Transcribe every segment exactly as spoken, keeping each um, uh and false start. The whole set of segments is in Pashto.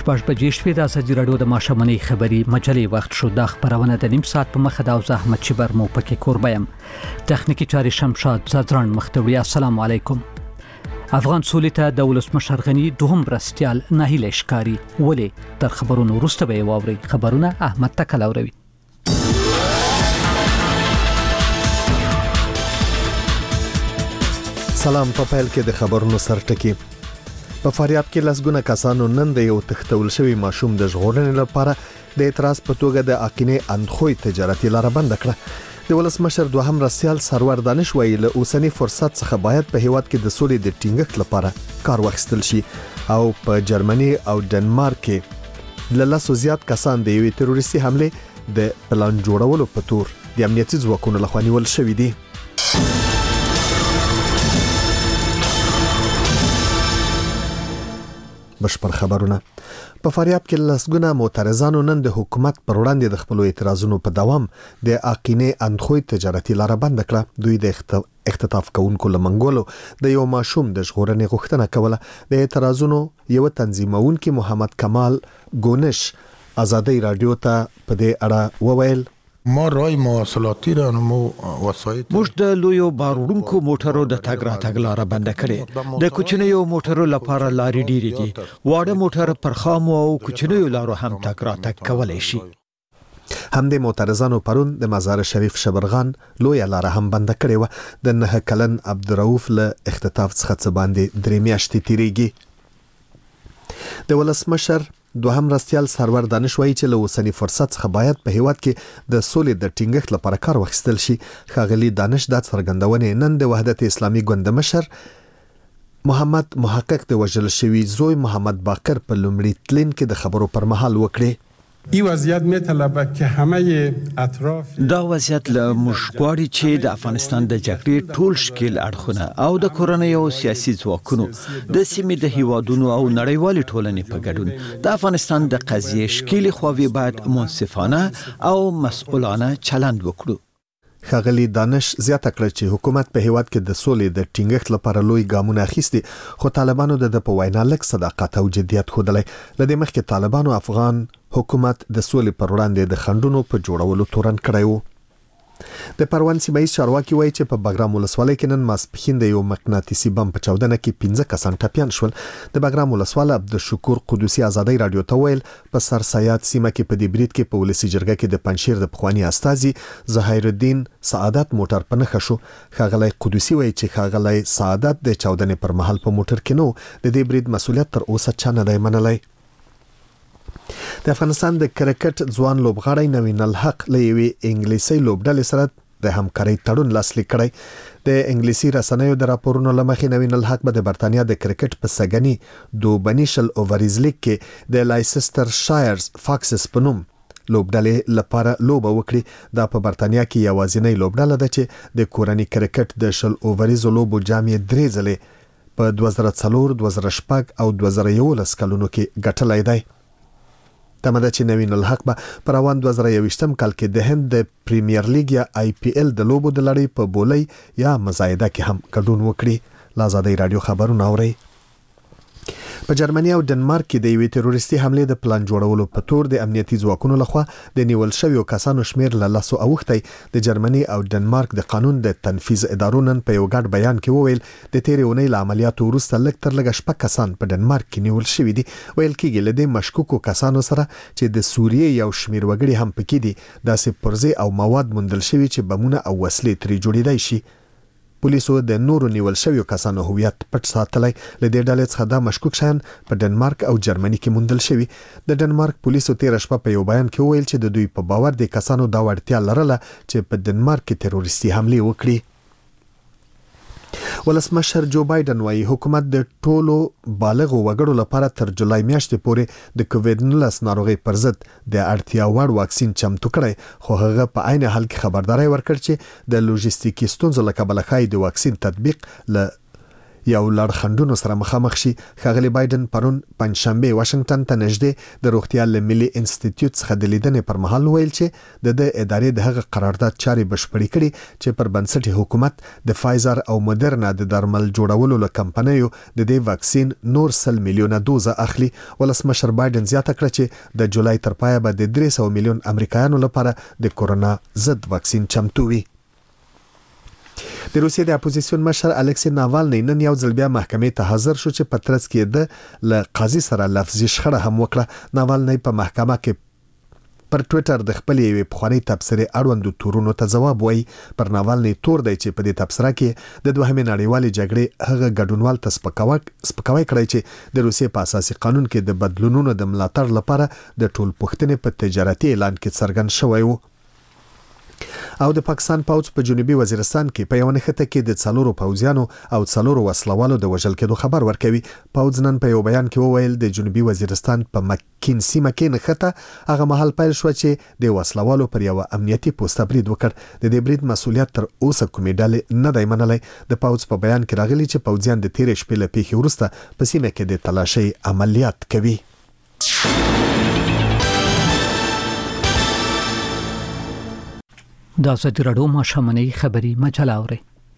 شپږ بجې شوې د ازادي راډیو د ماشومنۍ خبري مجلې وخت شو. د خبرونه د نیم ساعت په مخه د زحمت چبر مو پکې کوربایم تخنیکی چاري شمشاد زادران مختوي. السلام علیکم. افغان سولې ته د ولسمشر غنی دوهم برستیال ناهیله ښکاری ولې تر خبرونو وروسته به واوري. خبرونه احمد تکلاوروي. سلام. په پیل کې د خبرونو سرټکی. په فاریاب کې لسګونه کسانو نن د یو تختول شوی ماشوم د ژغورنې لپاره د اعتراض په توګه د اقینې اندخوی تجارتي لار بند کړه. د ولسمشر دوهم رسیال سرور دانش ویلي له اوسنی فرصت څخه باید په هیواد کې د سولې د ټینګښت لپاره کار واخیستل شي او په جرمني او ډنمارک کې له لاسو زیات کسان د یوې تروریستي حمله د پلان جوړولو په تور د امنیتي ځواکونو لخوا نیول شوی دي. بشپړ خبرونه. په فاریاب کې لسګونه معترضانو نن د حکومت پر وړاندې د خپل اعتراضونو په دوام د اقینې اندخوی تجارتي لار بند کړه. دوی د اختطاف کوونکو لمنګولو د یو ماشوم د ژغورنې غوښتنه کوله. د اعتراضونو یو تنظیمونکي محمد کمال ګونش ازادي رادیو ته په دې اړه وویل: ما رای مواصلاتی را نمو وسایط موږ د لویو بارونکو موټرو د تګ راتګ لار بند کړې. د کوچنیو موټرو لپاره لارې ډېرې دي. واړه موټر پر خامو او کوچنیو لارو هم تګ راتګ کولای شي. هم د معترضانو پرون د مزار شریف شبرغان لوی لار هم بند کړې و. د نه کلن عبدالرؤف له اختطاف څخه څه باندې درې میاشتې تیریږي. د ولسمشر دوهم رسیال سرور دانش وایي چې له اوسنی فرصت څخه باید په هیواد کې د سولې د ټینګښت لپاره کار واخیستل شي. ښاغلي دانش دا څرګندونه نن د وحدت اسلامي ګوند مشر محمد محقق د وژل شوی زوی محمد باقر په لومړي تلین کې د خبرو پر مهال وکړي. این وضعیت میطلبه که همه اطراف دا وضعیت له موږ غواړي چې د افغانستان د جګړې ټول شکل اړخونه او د کورنۍ او سیاسي ځواکونو د سیمې د هیوادونو او نړیوالې ټولنې په ګډون د افغانستان د قضیې شکل خوابي باید منصفانه او مسؤلانه چلند وکړو. ښاغلي دانش زیاته کړه چې حکومت په هیواد کې د سولې د ټینګښت لپاره لوی ګامونه اخیستي، خو طالبانو د په وینا لږ صداقت او جدیت ښودلی. له دې مخکې طالبانو افغان حکومت د سولې پر وړاندې د خنډونو په جوړولو تورن کړی و. د پروان سیمه ییز چارواکي وایي چې په بګرام ولسوالۍ کې نن ماسپښین د یو مقناطیسي بم په چاودنه کې پنځه کسان ټپیان شول. د بګرام ولسوال عبدالشکور قدوسي ازادي رادیو ته ویل په سر سیاد سیمه کې په دې برید کې په ولسی جرګه کې د پنځشیر د پخوانی استازي ظاهر الدین سعادت موټر په نښه شو. ښاغلی قدوسي وایي چې ښاغلی سعادت د چاودنې پر مهال په موټر کې نو. د دې برید مسؤلیت تر اوسه چا نه دی منلی. د افغانستان د کرکټ ځوان لوبغاړی نوین الحق له یوې انګلیسي لوبډلې سره د همکارۍ تړون لاسلیک کړی. د انګلیسي رسنیو د راپورونو له مخې نوین الحق به د برتانیا د کرکټ په سګنی دوبني شل اووریز لیګ کې د لایسستر شایرز فاکسز په نوم لوبډلې لپاره لوبه وکړي. دا په برتانیا کې یوازینۍ لوبډله ده چې د کورنۍ کرکټ د شل اووریزو لوبو جام یې درې ځلې په دوه زره څلور، دوه زره شپږ او دوه زره یولس کلونو کې ګټلی دی. تمه ده چې نوین الحق به په روان دوه زره یوویشتم کال کې د هند د پریمیر لیګ یا آی پی ایل د لوبو د لړۍ په بولۍ یا مزایده کې هم ګډون وکړي. له ازادۍ راډیو خبرونه اورئ. په جرمني او ډنمارک کې د یوې تروریستي حملې د پلان جوړولو په تور د امنیتي ځواکونو لخوا د نیول شویو کسانو شمیر له لاسو اوښتی. د جرمني او ډنمارک د قانون د تنفیذ ادارو نن په یو ګډ بیان کې وویل د تیرې اونۍ له عملیاتو وروسته لږ تر لږه شپږ کسان په ډنمارک کې نیول شوي دي. ویل کېږي له دې مشکوکو کسانو سره چې د سوریې یو شمیر وګړي هم پکې دي داسې پرزې او مواد موندل شوي چې بمونه او وسلې ترې جوړېدای شي. پولیسو د نورو نیول شویو کسانو هویت پټ ساتلی. له دې ډلې څخه دا مشکوک شیان په ډنمارک او جرمني کې موندل شوي. د ډنمارک پولیسو تیره شپه په یو بیان کې وویل چې د دوی په باور د کسانو دا وړتیا لرله چې په ډنمارک کې تروریستي حملې وکړي. ولسمشر جو بایدن وایي حکومت د ټولو بالغو وګړو لپاره تر جولای میاشتې پورې د کووډ نولس ناروغۍ پر ضد د اړتیا وړ واکسین چمتو کړی، خو هغه په عین حال کې خبرداري ورکړ چې د لوجستیکي ستونزو له کبله ښایي د واکسین تطبیق له یو لړ خندونو سره مخامخ شي. ښاغلي بایدن پرون پنځشنبه واشنگټن ته نږدې د روغتیا له ملي انسټیټیوټ څخه د لیدنې پر مهال ویل چې د د ادارې د هغه قرارداد چاري بشپړې کړي چې پر بنسټ حکومت د فایزر او مودرنا د درمل جوړولو له کمپنیو د دې واکسین نور سل میلیونه دوزه اخلي. ولسمشر بایدن زیاته کړه چې د جولای تر پایه به د درې سوه میلیون امریکایانو لپاره د کورونا ضد واکسین چمتو وي. د روسیې د اپوزیسیون مشر الکسی ناوالنی نن یو ځل بیا محکمې ته حاضر شو چې په ترڅ کې د ل قاضي سره لفظي شخړه هم وکړه. ناوالنی په محکمه کې پر ټوئیټر د خپل یوې پخوانۍ تبصرې اړوند تورونو ته ځواب وایي. پر ناوالنی تور دی چې په دې تبصره کې د دوهمې نړیوالې جګړې هغه ګډونوال ته سپکاوی کړی چې د روسیې په اساسي قانون کې د بدلونونو د ملاتړ لپاره د ټول پښتنې په تجارتي اعلان کې څرګند شوی و. او د پاکستان پوځ په جنوبي وزیرستان کې په یو نښته کې د څلورو پوځیانو او څلورو وسلوالو د وژل کېدو خبر ورکوي. پوځ نن په یو بیان کې وویل د جنوبي وزیرستان په مکین سیمه کې نښته هغه مهال پیل شو چې د وسلوالو پر یو امنیتي پوسټ برید وکړ. د دې برید مسؤلیت تر اوسه کومې ډلې نه دی منلی. د پوځ په بیان کې راغلي چې پوځیان د تیرې شپې له پیښې وروسته په سیمه کې د تلاشۍ عملیات کوي. د ازادي راډیو ماښامنۍ خبري مجله اوري.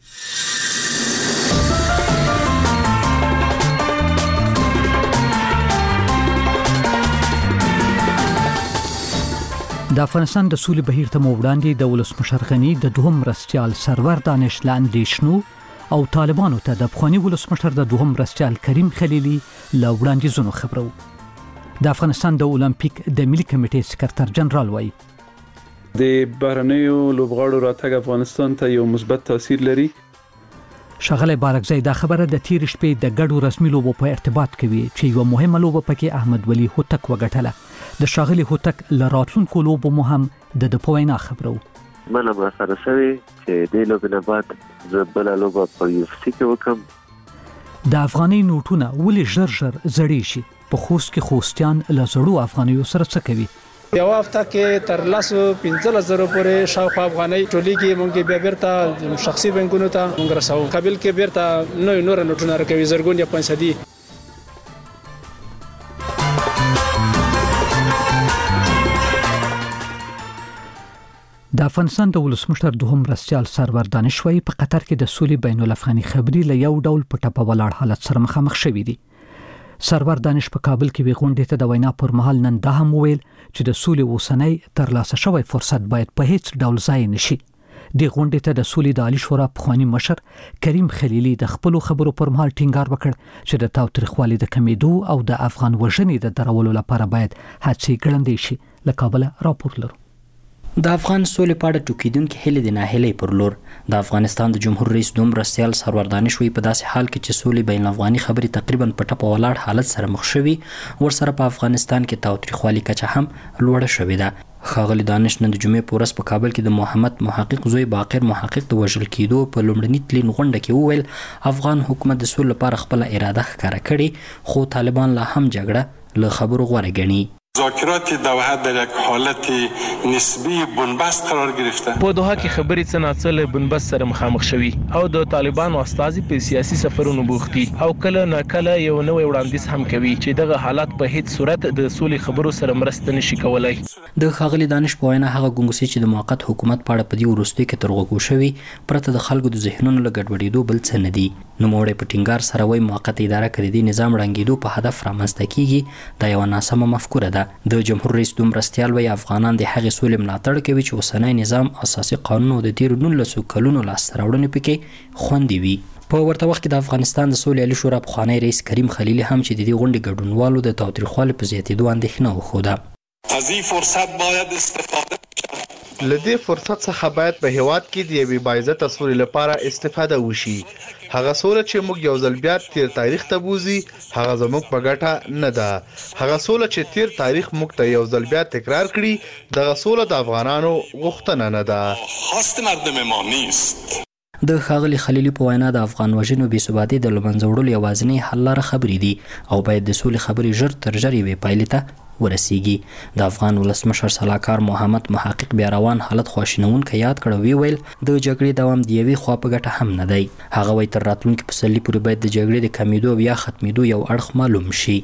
د افغانستان د سولې بهیر ته وړاندې د ولسمشر غنی د دوهم مرستیال سرور دانش لاندیشنو او طالبانو ته د افغاني ولسمشر د دوهم مرستیال کریم خلیلی له وړاندیزونو خبرو. د افغانستان د اولمپیک د ملي کمیټې سکرټر جنرال وایي د بهرنیو لوبغاړو راتګ افغانستان ته یو مثبت تاثیر لري. شغله بارکزی دا خبره د تیر شپې د ګډو رسمي لوبو په ارتباط کوي چې یو مهمه لوبه پکې احمد ولی هوتک وګټله. د شاغلی هوتک لراتلونکو لوبو مهم د د پوینا خبرو. منه ما سره شوی چې د لوبې نه بعد زبل لوبه په یو سی کې وکم. د افغاني نوټونه ولې ژر ژر زړې شي په خوست کې خوستیان له زړو افغانیو سره څه کوي. یو هفته کې تر لاسو پنځه زره پورې شاوخوا افغانۍ ټولېږي. مونږ بیا بیرته شخصي بانکونو ته مونږ رسوو. کابل کې بیرته نوې نور نوټونه راکوي زرګون یا پنځه دي. د افغانستان د ولسمشر دوهم مرستیال سرور دانش وایي په قطر کې د سولې بین الافغاني خبري له یو ډول په ټپه ولاړ حالت سره مخامخ شوی دی. سرور دانش په کابل کې وی غونډې ته د وینا پر مهال نن دا هم ویل چې د سولې اوسنۍ ترلاسه شوی فرصت باید په هیڅ ډول ضایع نشي. د غونډې ته د سولې د عالی شورا پخوانی مشر کریم خلیلی د خپل خبرو پر مهال ټینګار وکړ چې د تاوتریخوالي د کمیدو او د افغان وژنې د درولو لپاره باید هڅې ګړندې شي. له کابل راپور لرو. د افغان سولې په اړه ټوکیدونکي هلې د ناهیلۍ پر لور د افغانستان د جمهور رئیس دوم مرستیال سرور دانش وی په داسې حال کې چې سولې بین الافغاني خبرې تقریبا په ټپه ولاړ حالت سره مخ شوي ورسره په افغانستان کې تاوتریخوالي کچه هم لوړه شوې ده. ښاغلي دانش نن د جمعې په ورځ په کابل کې د محمد محقق زوی باقر محقق د وژل کېدو په لومړني تلین غونډه کې وویل افغان حکومت د سولې لپاره خپل اراده ښکاره کړې خو طالبان لا هم جګړه له خبرو غوره ګڼي. مذاکرات دوحه در یک حالت نسبی بنبست قرار گرفته. په دوحه کې خبرې څه ناڅه له بنبست سره مخامخ شوي او د طالبانو استازي په سیاسي سفرونو بوختي او کله نه کله یو نوې وړاندیز هم کوي چې دغه حالت په هیڅ صورت د سولې خبرو سره مرسته نشي کولای. د ښاغلي دانش په وینا هغه ګنګوسې چې د موقت حکومت په اړه په دې وروستیو کې تر غوږو شوي پرته د خلکو د ذهنونو له ګډوډېدو بل څه نه دي. نوموړی په ټینګار سره وایي موقته اداره کې د نظام ړنګېدو په هدف رامنځته کیږي دا یوه ناسمه مفکوره ده. د جمهور رئیس دوم مرستیال وایي افغانان د هغې سولې ملاتړ کوي چې اوسنی نظام اساسي قانون او د تیرو نولسو کلونو لاسته راوړنې پکې خوندي وي. په ورته وخت کې د افغانستان د سولې عالی شورا پخوانی رئیس کریم خلیلی هم چې د دې غونډې ګډونوالو د تاوتریخوالي په زیاتېدو اندېښنه وښوده. از این فرصت باید استفاده لدې فرصت څخه باید په هیواد کې د یوې باعزته سولې لپاره استفاده وشي. هغه سوله چې موږ یو ځل بیا تیر تاریخ ته بوزي هغه زموږ په ګټه نه ده. هغه سوله چې تیر تاریخ موږ ته یو ځل بیا تکرار کړي دغه سوله د افغانانو غوښتنه نه ده. خواست مردم ما نیست. د ښاغلي خلیلي په وینا د افغان وژنو بې ثباتۍ د له منځه وړلو یوازینۍ حل لاره خبرې دي او باید د سولې خبرې ژر تر ژره یوې پایلې ته ورسیږي. د افغان ولسمشر سلاکار محمد محقق بیا روان حالت خواشینونکی یاد کړ، وی ویل د جګړې دوام د یوې خوا په ګټه هم نه دی. هغه وایي تر راتلونکي پسرلي پورې باید د جګړې د کمیدو او یا ختمېدو یو اړخ معلوم شي.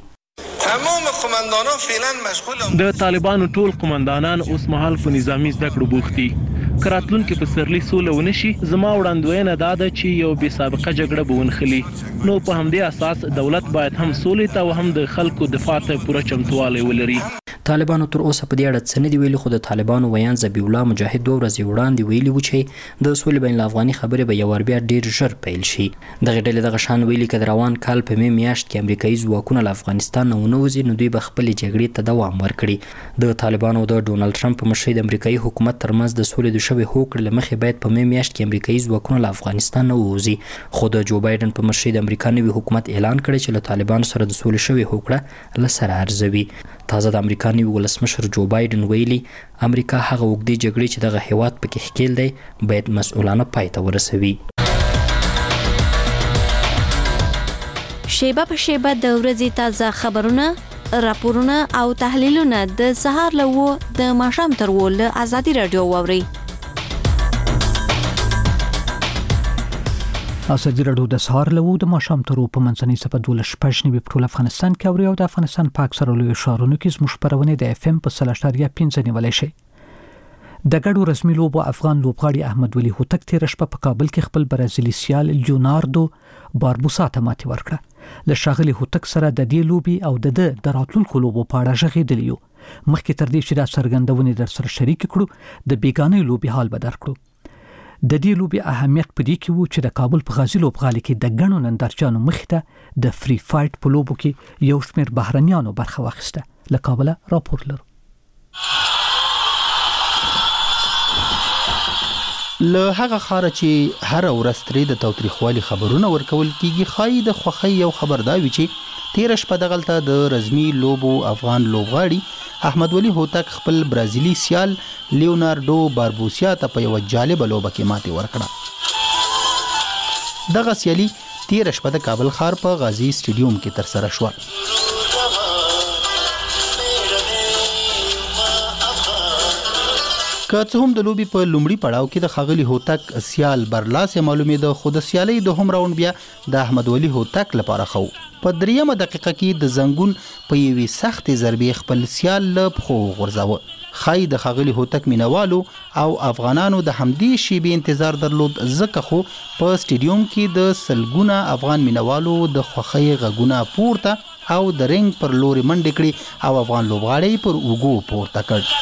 د طالبانو ټول قومندانان اوس مهال په نظامی زده کړو بوخت دي. که راتلونکي پسرلي سوله ونه شي، زما وړاندوینه دا ده چې یو بې سابقه جګړه به ونښلي. نو په همدې اساس دولت باید هم سولې ته او هم د خلکو دفاع ته پوره چمتوالی ولري. طالبانو تر اوسه په دې اړه څه نه دي ویلي، خو د طالبانو ویان ذبیح الله مجاهد دوه ورځې وړاندې ویلي وو چې د سولې بین الافغاني خبرې به یو ور بیا ډېر ژر پیل شي. دغه ډلې دغه شان ویلي که د روان کال په مې میاشت کې امریکایي ځواکونه له افغانستان نه ونه وځي، نو دوی به خپلې جګړې ته دوام ورکړي. د طالبانو د ډونالډ ټرمپ په مشرۍ د امریکایي حکومت ترمنځ د سولې د شوې هوکړې له مخې باید په مې میاشت کې امریکایي ځواکونه له افغانستان نه ووځي، خو د جو بایدن په مشرۍ د امریکا نوي حکومت اعلان کړی چې له طالبانو سره د سولې شوې هوکړه له سره ارزوي. تازه د امریکا نوي ولسمشر جو بایدن ویلي امریکا هغه اوږدې جګړې چې دغه هیواد پکې ښکیل دی باید مسؤلانه پای ته ورسوي. شیبه په شیبه د ورځې تازه خبرونه، راپورونه او تحلیلونه د سهار له و د ماښام تر و له ازادي رادیو واورئ. ازادي رادیو د سهار له و د ماښام تر و په منځنۍ صفه دولس شپږ نیمې په ټول افغانستان کې اوري او د افغانستان په اکثره لویو ښارونو کې زموږ خپرونې د اف ام په سل اشاریه پنځه نیولی شي. د ګډو رسمي لوبو افغان لوبغاړي احمد ولي هوتک تېره شپه په کابل کې خپل برازیلي سیال لیوناردو باربوسا ته ماتې ورکړه. له ښاغلي هوتک سره د دې لوبې او د ده د راتلونکو لوبو په اړه غږېدلي یو. مخکې تر دې چې دا څرګندونې در سره شریک کړو، د بیګانۍ لوبې حال به درکړو. د دې لوبې اهمیت په دې کې وو چې د کابل په غازي لوبغالي کې د ګڼو نندارچیانو مخې ته د فری فایټ په لوبو کې یو شمېر بهرنیانو برخه واخیسته. له کابله راپور لرو. له هغه خاره چې هر ورځ ترې د تاوتریخوالي خبرونه ورکول کیږي، خای د خوخی یو خبر دا وی چې تیر شپه دغلته د رزمي لوبو افغان لوبغاړي احمد ولي هوتک خپل برازیلي سیال لیوناردو باربوسیا ته په یو جالب لوبه کې ماتې ورکړه. دغه سیالي تیر شپه د کابل ښار په غازی سټیډیوم کې تر سره شو. که څه هم د لوبي په لومړي پړاو کې د ښاغلي هوتک سیال برلاسه معلومېده، خو د سیالۍ دوهم راوند بیا د احمد ولي هوتک لپاره خو په دریمه دقیقه کې د زنګون په یوې سختې ضربې خپل سیال له پښو وغورځاوه. خای د ښاغلي هوتک مینوالو او افغانانو د همدې شیبې انتظار درلود، ځکه خو په سټیډیوم کې د سلګونه افغان مینوالو د خوښۍ غږونه پورته او د رنګ پر لوري منډې کړې او افغان لوبغاړی پر اوږو پورته کړ.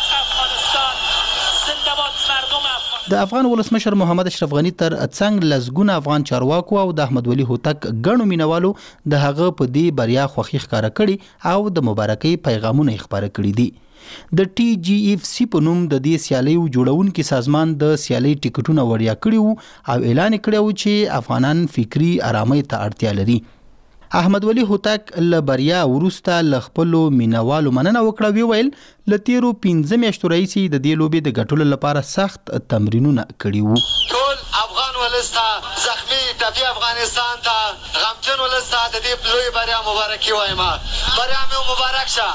د افغان ولسمشر محمد اشرف غنی تر څنګ لزګونه افغان چارواکو او د احمد ولي هوتک ګڼو مینوالو د هغه په دې بریا خوښي ښکاره کړي او د مبارکۍ پیغامونه خپاره کړي دي. د ټي جي اف سی په نوم د دې سیالیو جوړونکي سازمان د سیالۍ ټیکټونه وړیا کړي وو او اعلان کړی و چې افغانان فکری آرامۍ ته اړتیا لري. احمد ولي هوتک له بریا وروسته له خپلو مینوالو مننه وکړه، وی ویل له تیرو پنځه میاشتو راهیسې د دې لوبې د ګټلو لپاره سخت تمرینونه کړي وو. ټول افغان ولس ته، زخمی ټپي افغانستان ته، غمجن ولس ته د دې لوی بریا مبارکي وایم. بریا مو مبارک شه،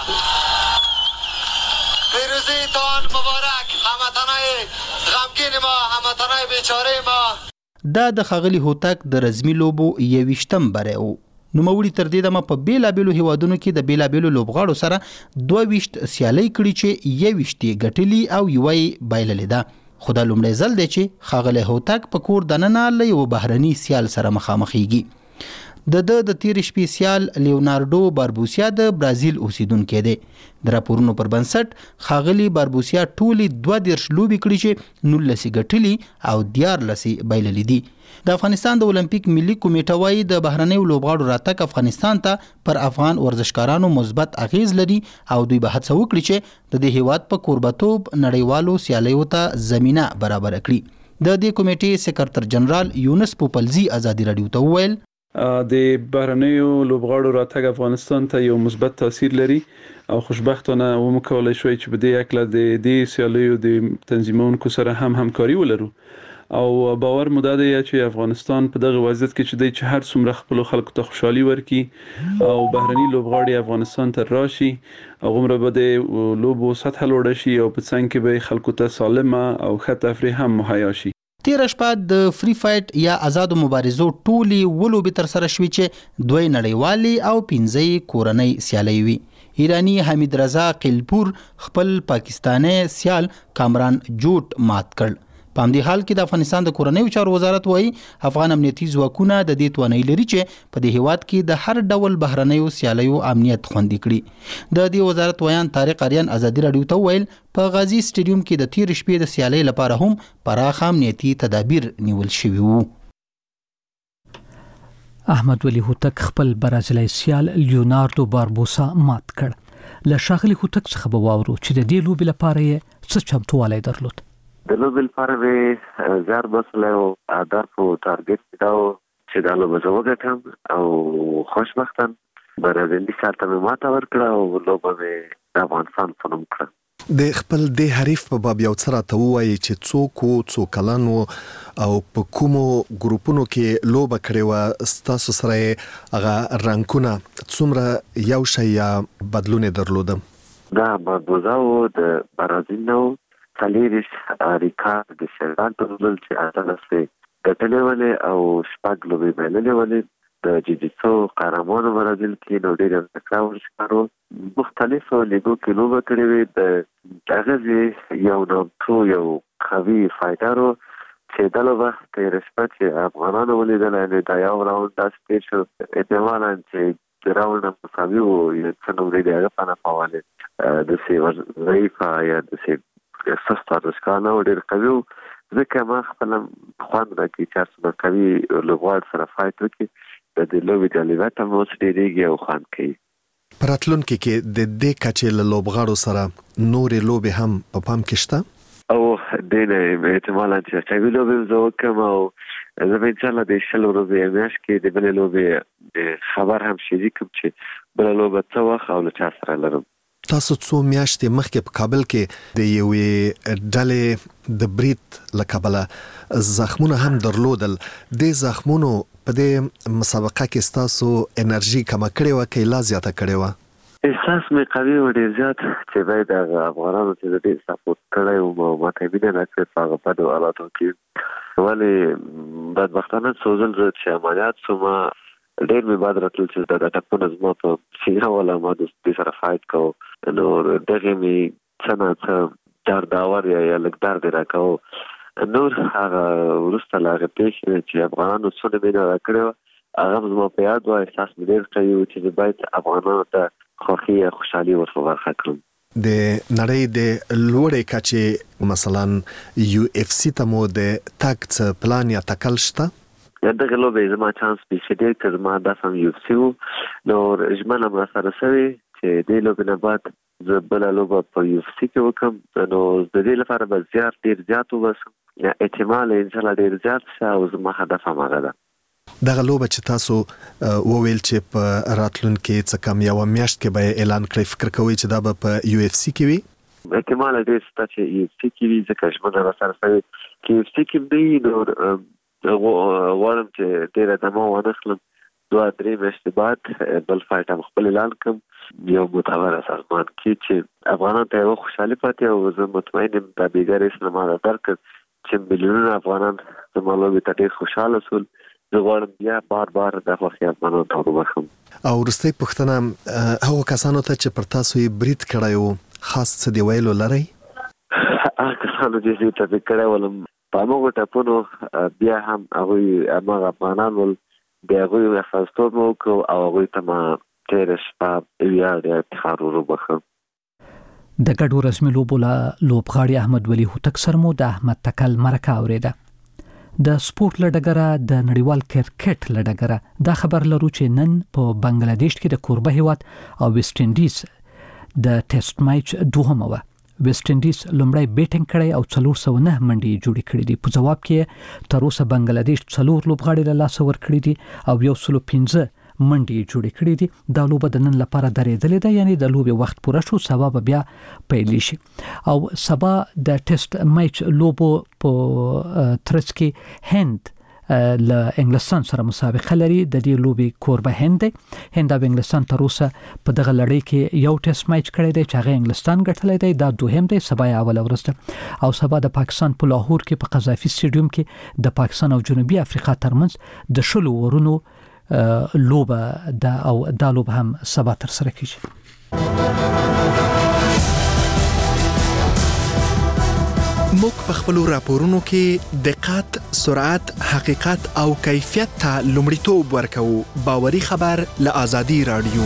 پیروزی تان مبارک، هموطنای غمگین ما، هموطنای بیچاره ما. دا د ښاغلي هوتک د رزمي لوبو یویشتم بری و. نوموړي تر دې دمه په بیلابیلو هیوادونو کې د بیلابیلو لوبغاړو سره دوه ویشت سیالۍ کړي چې یویشت یې ګټلي او یوه یې بایللې ده. خو دا لومړی ځل دی چې ښاغلی هوتک په کور دننه له یوه بهرني سیال سره مخامخېږي. د ده د تېرې شپې سیال لیوناردو باربوسیا د برازیل اوسیدونکی دی. د راپورونو پر بنسټ ښاغلي باربوسیا ټولې دوه دېرش لوبې کړي چې نولس یې ګټلي او دیارلس یې بایللي دي. د افغانستان د اولمپیک ملي کمیټه وايي د بهرنیو لوبغاړو راتګ افغانستان ته پر افغان ورزشکارانو مثبت اغیز لري او دوی به هڅه وکړي چې د دې هیواد په کوربتوب نړیوالو سیالیو ته زمینه برابر کړي. د دې کمیټې سکرټر جنرال یونس پوپلزي ازادي رادیو ته وویل د بهرنیو لوبغاړو راتګ افغانستان ته یو مثبت تاثیر لري او خوشبختانه ومکولای شوی چې په دې اکله د دې سیالیو د تنظیمونکو سره هم همکاري ولرو او باور مو ده چې افغانستان په دغه وضعیت کې چې د چې هر څومره خپل خلکو ته خوشحالي ورکي او بهرني لوبغاړي افغانستان ته راشي او عمره به د لوبو سطح لوړ شي او په څنګ کې به خلکو ته سالمه او ښه تفریح هم مهیا شي. تیر شپه د فری فایټ یا آزادو مبارزو ټولي ولوبې تر سره شوې چې دوی نړیوالي او پنځه کورنۍ سیالي وي. ایرانی حمید رضا قلپور خپل پاکستانی سیال کامران جوټ مات کړ. په همدې حال کې د افغانستان د کورنۍ چارو وزارت وایي افغان امنیتي ځواکونه د دې توانایي لري چې په دې هیواد کې د هر ډول بهرنیو سیالیو امنیت خوندي کړي. د دې وزارت ویان طارق اریان ازادي رادیو ته ویل په غازی سټیډیوم کې د تیر شپې د سیالۍ لپاره هم پراخ امنیتي تدابیر نیول شوي وو. احمد ولی هوتک خپل برازیلي سیال لیوناردو باربوسا مات کړ. له ښاغلي هوتک څخه به واورو چې د دې لوبې لپاره یې څه چمتووالی درلود. د لوبې لپاره به زیار بسلی او هدف او تارګټ دا و چې دا لوبه زه وګټم او خوشبختاً برازیلي سیال ته مې ماته ورکړه او لوبه مې د افغانستان په نوم کړه. د خپل د حریف په باب یو څه راته ووایي چې څوک و څو کلن و او په کومو ګروپونو کې لوبه کړې وه ستاسو سره یې هغه رنګونه څومره یو شی یا بدلون یې درلوده؟ دا باربوزا و د برازیل نه و څلېرویشت ریکارډ د شیران درلودل چې اتلس یې ګټلې ولې او شپږ لوبې بایللې ولې. د جوجیتسو قهرمانو برازیل کې نو ډېر تکړه ورزشکار و مختلفو لیګو کې لوبه کړې وې. د هغه یو نامتو یو قوي فایټر و چې دا لوبه تېره شپه چې افغانانو ولیدله یعنې دا یو راونډ داسې تېر شو احتمالاً چې د راونډ نه مساوي و یا څه نومرې د هغه په نفع ولې داسې ضعیفه یا داسې سست ورزشکار نه و ډېر قوي و. ځکه ما خپله خوند راکړي چې هر څومره قوي لوبغاړي سره فایټ وکړي د دې لوبې جالبیت هم اوس ډېرېږي او خوند کوي. په راتلونکي کې د دې کچې له لوبغاړو سره نورې لوبې هم په پام کې شته؟ او دې نه احتمالاً چې قوي لوبې زه وکړم او زه به انشاءالله د شل ورځې یا میاشت کې د بلې لوبې خبر هم شریکم چې بله لوبه څه وخت او له چا سره لرم. تاسو څو میاشتې مخکې په کابل کې د یوې ډلې د برید له کبله زخمونه هم درلودل. د زخمونو په دې مسابقه کې ستاسو انرژي کمه کړې وه که لا زیاته کړې وه؟ احساس مې قوي و ډېر زیات چې باید هغه افغانانو چې زه ډېر سپورټ کړی وم او ما ته یې مینه راکړې په هغه بدو حالاتو کې. ولې بدبختانه څو ځل زه چې عملیات شوم ډېر مې بد راتلل چې دا ټپونه زما په سینه ولا ما د دې سره فایټ کوو نو دغې مې څه نه څه درداور یا یا لږ درد یې راکاوه. نور هغه وروسته له هغې پېښې چې افغانانو څونه مینه راکړې وه هغه هم زما په یاد وه. احساس مې ډېر قوي و چې زه باید افغانانو ته خوښي یا خوشحالي ورته ورخه کړم. د نړۍ د لوړې کچې مثلا یو اف سی ته مو د تګ څه پلان یا تکل شته؟ یا دغه لوبې زما چانس پیښې ډېر که زما داسې هم یو اف سی و نو ژمنه مې راسره شوې چې دې لوبې نه بعد زه بله لوبه په یو اف سی کې وکړم نو د دې لپاره به زیار ډېر زیات وباسم یا احتمال انشاءالله ډېر زیات شه او زما هدف هماغه ده. دغه لوبه چې تاسو وویل چې په راتلونکي څه کم یوه میاشت کې به اعلان کړئ فکر کوئ چې دا به په یو اف سی کې وي؟ احتمال ډېر شته چې یو اف سی کې وي ځکه ژمنه راسره شوې چې یو اف سی کې نه وي نو غواړم چې ډېره دمه وانخلم دوه درې میاشتې بعد بل فایټ هم خپل اعلان کړم یو معتبره سازمان کې چې افغانانو ته یوه خوشحالي پاتې او زه مطمئن یم دا بېګا رئیس نه ما دا درکړ چې میلیونونه افغانان زما لوبې ته ډېر خوشحاله شول. زه غواړم بیا بار بار دا خوښي افغانانو ته وروبخم. او وروستۍ پوښتنه هغو کسانو ته چې پر تاسو یې برید کړی و خاص څه د ویلو لرئ؟ هغه کسانو چې زه ته کړی ولم په هماغو ټپونو بیا هم هغوی هماغه افغانان ول د هغوی استازیتوب مو وکړو او هغوی ته ما تېره شپه ویاړ یا افتخار وروبخم. د ګډو رسمي لوبو له لوبغاړي احمد ولی هوتک سره مو د احمد تکل مرکه اورېده. د سپورت له ډګره د نړیوال کرکټ له ډګره دا خبر لرو چې نن په بنگلاديش کې د کوربه هیواد او ویسټ انډیز د ټیسټ میچ دوهمه وه. ویسټ انډیز لومړی بیټینګ کړی او څلور سوه نه منډې جوړې کړې دي. په جواب کې تر اوسه بنگلاديش څلور لوبغاړي له لاسه ورکړي دي او یو سلو پنځه منډي جوړ کړې دي د لوبه د نن لپاره درېدلې ده یعنی د لوبې وخت پوره شو سبا بیا پیل شي او سبا د ټیسټ میچ لوبو په ترڅ کې هند ل انګلستان سره مسابقه لري د دې لوبې کوربه هند هند او انګلستان تر اوسه په دغه لړۍ کې یو ټیسټ میچ کړی دی چې هغه انګلستان ګټلی دی دا دوهم دی سبا یې اوله ورځ ده او سبا د پاکستان په لاهور کې په قذافي سټیډیوم کې د پاکستان او جنوبي افریقا ترمنځ د شلو ورونو لوبه ده او دا لوبه هم سبا تر سره کیږي موږ په خپل راپورونو کې دقت، سرعت، حقیقت او کیفیت ته لومړیتوب ورکوو. باوري خبر له آزادي رادیو.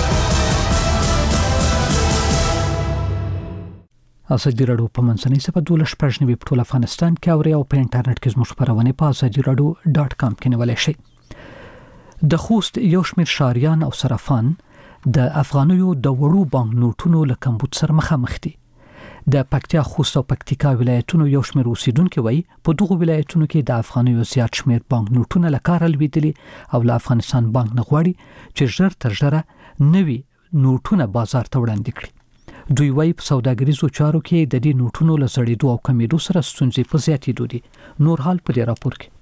آزادي رادیو په منځنۍ صفحه دولس پښنوي په ټول افغانستان کې اوري او په انټرنیټ کې زموږ خبرونه په آزادي رادیو ډاټ کام کې نیولای شئ. د خوست یو شمېر شاریان او صرافان د افغانیو د وړو بانک نوټونو له کمبود سره مخامخ دي. د پکتیا، خوست او پکتیکا ولایتونو یو شمېر اوسیدونکو وایي په دغه ولایتونو کې د افغانیو زیات شمېر بانک نوټونه له کاره لوېدلي او له افغانستان بانک نه غواړي چې ژر تر ژره نوي نوټونه بازار ته وړاندې کړي. دوی وایي په سوداګریزو چارو کې د دې نوټونو له زړېدو او کمیدو سره ستونزې په زیاتېدو دي. نور حال په دې راپور کې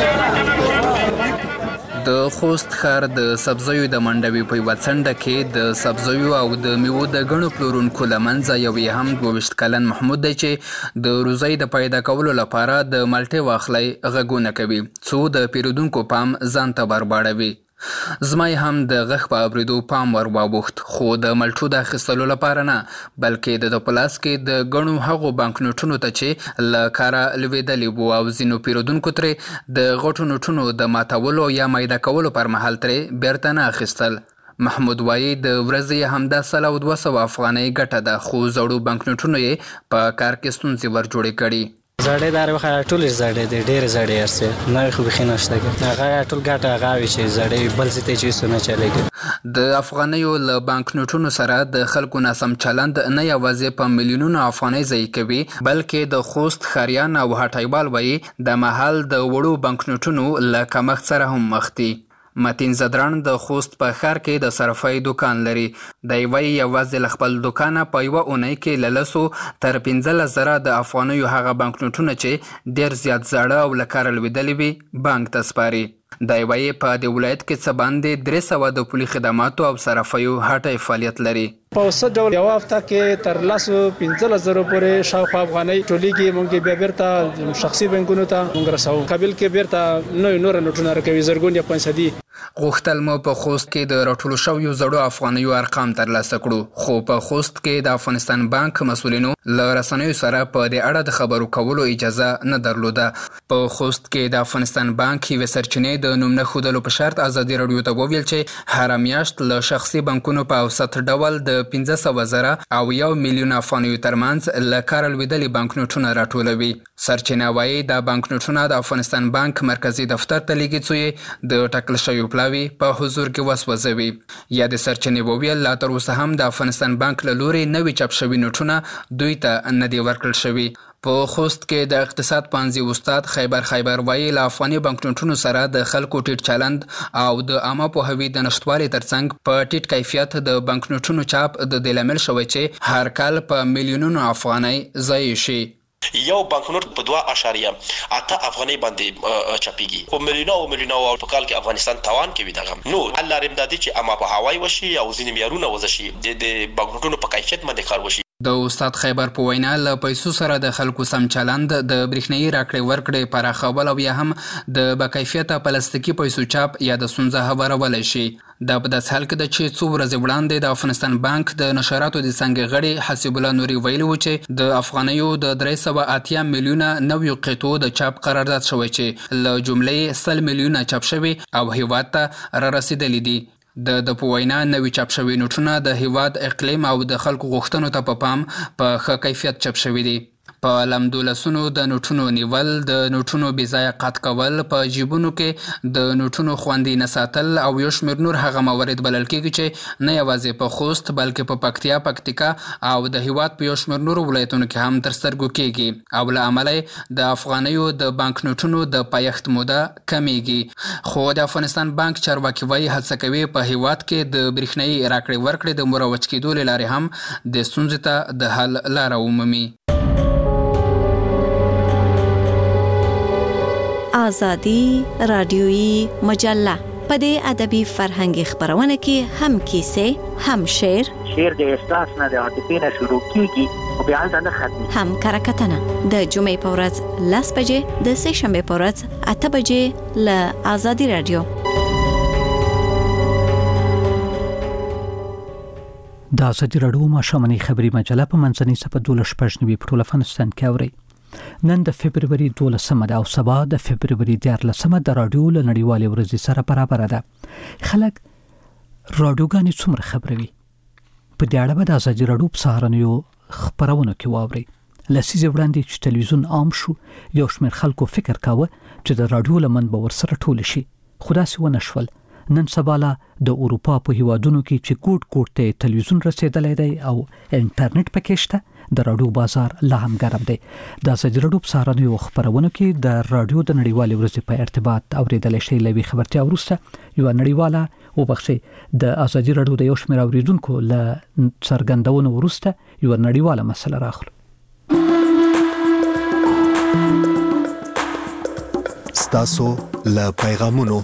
د خوست ښار د سبزیو د منډوي په یوه څنډه کې د سبزیو او د میوو د ګڼو پلورونکو له منځه یو یې هم دوه ویشت کلن محمود دی چې د روزۍ د پیدا کولو لپاره د مالټې واخلۍ غږونه کوي څو د پیرودونکو پام ځان ته برباړوي. زما هم د غږ په اورېدو پام ور واوښت خو د مالټو د اخیستلو لپاره نه بلکې د ده په لاس کې د ګڼو هغو بانک نوټونو ته چې له کاره لوېدلي وو او ځینو پیرودونکو ترې د غټو نوټونو د ماتولو یا میده کولو پر مهال ترې بیرته نه اخیستل. محمود وایي د ورځې همدا سل او دوه سوه افغانۍ ګټه ده خو زړو بانک نوټونو یې په کار کې ستونزې ور جوړې کړي. زړې دار وخه ټول زړې دي ډېر زړې ارسه نه خو بخینه شته هغه ټول ګټه هغه وی چې زړې بل څه ته چې سونه چلےږي. د افغانیو له بانک نوټونو سره د خلکو ناسم چلند نه یوازې په میلیونونو افغانۍ ضایع کوي بلکې د خوست ښاریان او هټیوال وایي د مهال د وړو بانک نوټونو له کمښت سره هم مخ دي. متین زدران د خوست په ښار کې د صرافۍ دکان لري. دی وایي یوازې له خپل دوکانه په یوه اونۍ کې له لسو تر پنځلس زره د افغانیو هغه بانک نوټونه چې ډېر زیات زاړه او له کاره لوېدلي وي بانک ته سپاري. دی وایي په دې ولایت کې څه باندې درې سوه د پولي خدماتو او صرافیو هټۍ فعالیت لري. په اوسط ډول یو هفته کې تر لسو پنځلس زره پورې شاوخوا افغانۍ ټولېږي. موږ بیا بیرته شخصي بانکونو ته موږ رسوو. کابل کې بیرته نوي نور نوټونه راکوي زرګون یا فیصدي. غوښتل مو په خوست کې د راټولو شویو زړو افغانیو ارقام ترلاسه کړو خو په خوست کې د افغانستان بانک مسؤلینو له رسنیو سره په دې اړه د خبرو کولو اجازه نه درلوده. په خوست کې د افغانستان بانک یوې سرچینې د نوم نه ښودلو په شرط ازادي راډیو ته وویل چې هره میاشت له شخصي بانکونو په اوسط ډول د پنځه سوه زره او یو میلیون افغانیو ترمنځ له کاره لوېدلي بانک نوټونه راټولوي. سرچینه وایي دا بانک نوټونه د افغانستان بانک مرکزي دفتر ته لیږي څو یې د ټاکل شویو پلاوي په حضور کې وسوځوي. یا د سرچینې وویل لا تر اوسه هم د افغانستان بانک له لورې نوي چاپ شوي نوټونه دوی ته نه دي ورکړل شوي. په خوست کې د اقتصاد پوهنځي استاد خیبر خیبر وایي له افغاني بانک نوټونو سره د خلکو ټیټ چلند او د عامه پوهاوي د نشتوالي ترڅنګ په ټیټ کیفیت د بانک نوټونو چاپ د دې لامل شوی چې هر کال په میلیونونو افغانۍ ضایع شي. یو بانکنوټ په دوه اعشاریه اته افغانۍ باندې چاپیږي په میلیونه او میلیونه او په کال کې افغانستان توان کوي دغه نو حل لري امدادي چې اما په هوای وشي او ځینې معیارونه وزشي د بانکنوټونو په کیفیت باندې کار وشي. د استاد خیبر په وینا له پیسو سره د خلکو سم چلند د برېښنايي راکړې ورکړې پراخول او یا هم د باکیفیته پلاستیکي پیسو چاپ یا د ستونزه هوارولی شي. دا په داسې حال کې ده چې څو ورځې وړاندې د افغانستان بانک د نشراتو د څنګه غړي حسیب الله نوري ویلي و چې د افغانیو د درې سوه اتیا میلیونه نویو قطعو د چاپ قرارداد شوی چې له جملې سل میلیونه چاپ شوي او هیواد ته را رسیدلي دي. د د په وینا نوي چاپ شوي نوټونه د هیواد اقلیم او د خلکو غوښتنو ته په پام په ښه کیفیت چاپ شوي دي. په لمدولسونو د نوټونو نیول، د نوټونو بېځایه قات کول، په جیبونو کې د نوټونو خوندي نه ساتل او یو شمېر نور هغه موارد بلل کېږي چې نه یوازې په خوست بلکې په پکتیا، پکتیکا او د هیواد په یو شمېر نورو ولایتونو کې هم تر سترګو کېږي او له امله د افغانیو د بانک نوټونو د پایښت موده کمیږي. خو د افغانستان بانک چارواکي وایي هڅه کوي په هیواد کې د برېښنايي راکړې ورکړې د مروج کېدو له لارې هم د ستونزې ته د حل لاره ومومي. آزادي رادیویي مجله په دې ادبي فرهنګي خبرونه کې هم کیسې، هم شعر، شعر د احساس نه د عاطفې نه شروع کیږي او بیا هلته نه ختمي، هم کرکټنه د جمعې په ورځ لس بجې، د سه شنبې په ورځ اته بجې له آزادي رادیو. د آزادي رادیو ماښامنۍ خبري مجله په منځنۍ صفحه دولس شپږ نوي په ټول افغانستان کې اورئ. نن د فبرवरी دولسمه ده او سبا د فبرवरी دیارلسمه د رادیو له نړیوالې ورځې سره برابر ده. خلک رادیوګانې څومره خبروي؟ په دې اړه به د آزادي رادیو په سهارنیو خبرونو کې واورئ. لسیزې وړاندې چې تلویزیون عام شو، یو شمېر خلکو فکر کاوه چې د رادیو له منبع ورسره ټول شي، خو داسې ونه شول. نن سبا لا د اروپا په هیوادونو کې چې ګوټ ګوټ ته تلویزیون رسیدلی دی او انټرنیټ پکې شته، د رادیو بازار لا هم ګرم دی. د آزادي رادیو په سهارنیو خبرونو کې د رادیو د نړیوالې ورځې په ارتباط اوریدلی شئ. له یوې خبرتیا وروسته یوه نړیواله وبخښئ د آزادي رادیو د یو شمېر اوریدونکو له څرګندونو وروسته یوه نړیواله مسله راخلو. ستاسو له پیغامونو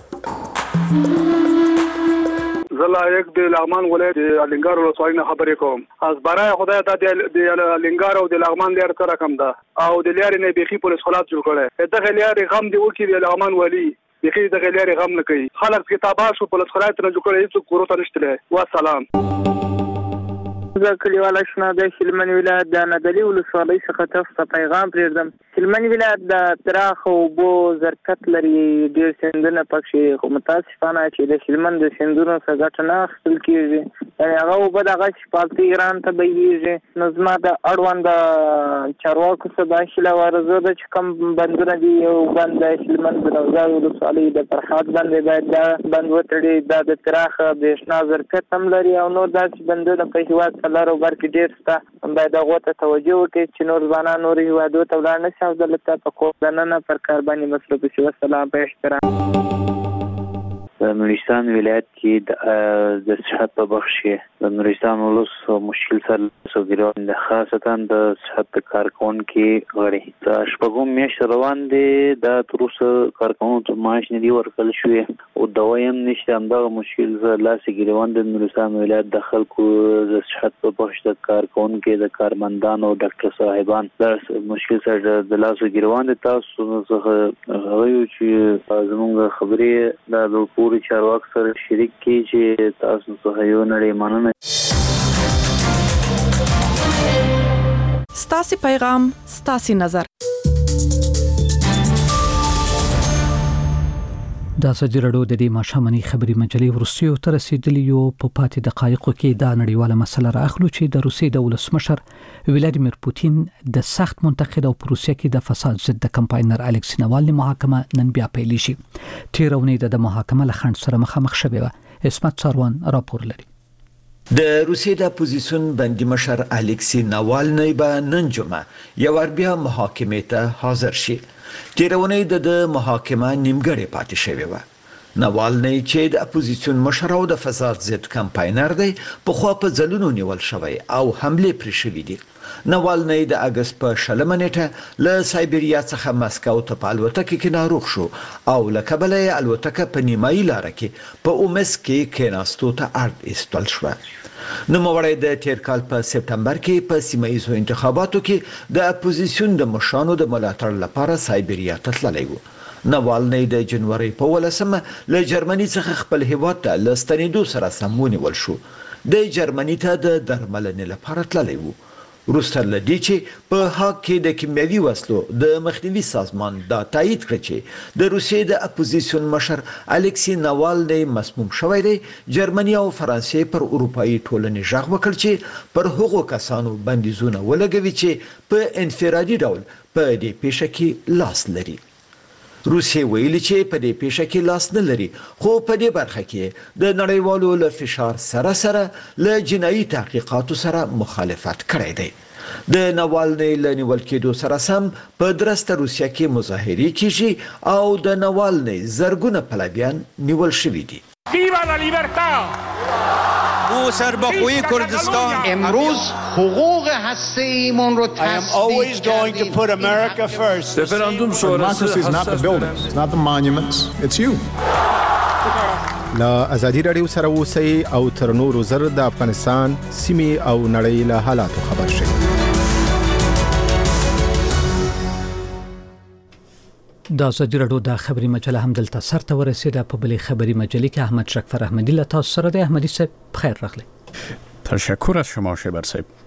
زلا یک د لغمان ولایت د الینګار ولسوالۍ نه خبرې کوم. از برای خدای ته د الینګار او د لغمان لار سره کم ده او د لارې نه بيخي پولیس خلاص جوړ کړي. دغه لارې غم دی وکي د لغمان ولی بيخي دغه لارې غم نه کوي. خلک کتابه شو پولیس خلاص نه جوړ کړي، هیڅ کورته نشته. والسلام. زه کلیواله شنه د هلمند ولایت د نادعلي ولسوالۍ څخه تاسو ته پیغام پرېږدم. هلمند ولایت د پراخو اوبو ظرفیت لري، ډېر سیندونه پکې، خو متاسفانه چې د هلمند د سیندونو څخه ګټه نه اخیستل کېږي، یعنې هغه اوبه دغه شفافي ایران ته بهیږي. نو زما د اړوند چارواکو څخه دا هیله وه ده چې کوم بندونه دي، یو بند د هلمند د نوزاد ولسوالۍ د فرحات بند باید دا بند وتړي، دا د پراخه برېښنا ظرفیت هم لري او نور داسې بندونه په هېواد لارو بر کې ډېر شته، باید هغو ته توجه وکړي چې نور ځوانان نورو هېوادو ته ولاړ نه شي او دلته په کور دننه پر کار باندې مصروف شي. والسلام. په احترام. د نورستان ولایت کې د صحت په بخش کې د نورستان ولس مشکل سره سوګریان د خاصتا د صحت کارکونکو غړي د شپږم میاشت روان دي، د تروسه کارکونکو معاش نه دی ورکړل شوی او دوایم نشته. همدغه مشکل زه لاسې ګریوان د نورستان ولایت د خلکو د صحت په بخش د کارکونکو د کارمندانو او ډاکټر صاحبان د مشکل سره د لاسې ګریوان دي. تاسو څنګه غوښتل چې زموږ خبرې د پور چارواک سره شریک کی چې تاسو څخه یو نړۍ مننه. ستاسو پیغام، ستاسو نظر. د آزادي رادیو د دې ماښامنۍ خبري مجلې وروستیو ته رسیدلی یو په پاتې دقایقو کې دا نړیواله مسله راخلو چې د روسیې د ولسمشر ولادیمیر پوتین د سخت منتقد او په روسیه کې د فساد ضد د کمپاینر الکسی ناوالني محاکمه نن بیا پیل شي. تیر اونۍ د محاکمه له خنډ سره مخامخ شوه. اسمت ساروان راپور لري. د روسیې د اپوزیسیون بندي مشر الکسی ناوالني به نن جمعه یو بیا محاکمې ته حاضر شي. تیرونی د محاکمه نیمګړې پاتې شوې و. ناوالني چې د اپوزیسیون مشر او د فساد ضد کمپاینر دی په خوا په ځلونو نیول شوی او حمله پرې شوې دي. ناوالني د اگست په شلمه نیټه له سایبریا څخه مسکو ته په الوتکه کې ناروغ شو او له کبله یې الوتکه په نیمایي لار کې په اومس کې کېناستو ته اړ ایستل شو. نوموړی د تیر کال په سپتمبر کې په سیمایي انتخاباتو کې د اپوزیسیون د مشرانو د ملاتړ لپاره سایبریا ته تللی و. ناوالني د جنوري په ولسمه له جرمني څخه خپل هیواد ته لستنیدو سره سم ونیول شو. د جرمني ته د درملنې لپاره تللی و. وروسته لدی چې په هاګ کې د کیمیاوي وسلو د مخنیوي سازمان دا تایید کړ چې د روسیې د اپوزیسیون مشر الکسی ناوالنی مسموم شوی دی. جرمني او فرانسې پر اروپאי ټولنې ژغ وکړ چې پر هغو کسانو بندیزونه ولګوي چې په انفرادي ډول په دې پیښه کې لاس لري. روسیې ویلي چې په دې پیښه کې لاس نه لري، خو په دې برخه کې د نړیوالو له فشار سره سره له جنایي تحقیقاتو سره مخالفت کړی دی. د ناوالنی له نیول کېدو سره سم په درسته روسیه کې مظاهرې کیږي او د ناوالنی زرګونه پلویان نیول شوي دي. ویوا لا لیبرتا! او سربخوی کردستان امروز حقوق هسته‌ایمون رو تصدیق کردیم. رفراندوم شورای is not the buildings, it's not the monuments, it's you. لا ازادي رادیو سره اوسئ او تر نورو زر د افغانستان سیمې او نړۍ له حالاتو خبر شئ. دا ازادي رادیو د خبري مجله هم دلته سرته ورسیده. په بلې خبري مجلې کې احمد شکفر احمدی له تاسو سره د احمدی صاحب خیر راغلی. تشکر از شما شبر صاحب.